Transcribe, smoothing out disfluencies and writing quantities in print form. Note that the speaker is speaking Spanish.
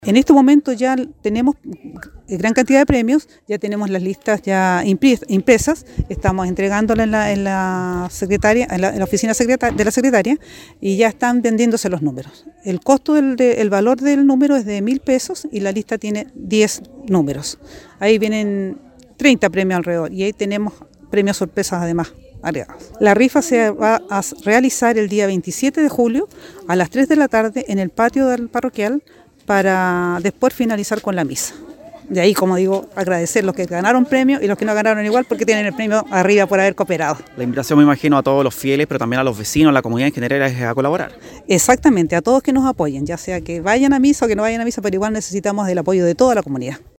En este momento ya tenemos gran cantidad de premios, ya tenemos las listas ya impresas, estamos entregándolas en la secretaria, en la oficina de la secretaria, y ya están vendiéndose los números. El costo el valor del número es de 1.000 pesos y la lista tiene 10 números. Ahí vienen 30 premios alrededor y ahí tenemos premios sorpresas además agregados. La rifa se va a realizar el día 27 de julio a las 3 de la tarde en el patio del parroquial, para después finalizar con la misa. De ahí, como digo, agradecer los que ganaron premio y los que no ganaron igual porque tienen el premio arriba por haber cooperado. La invitación, me imagino, a todos los fieles, pero también a los vecinos, a la comunidad en general, es a colaborar. Exactamente, a todos que nos apoyen, ya sea que vayan a misa o que no vayan a misa, pero igual necesitamos del apoyo de toda la comunidad.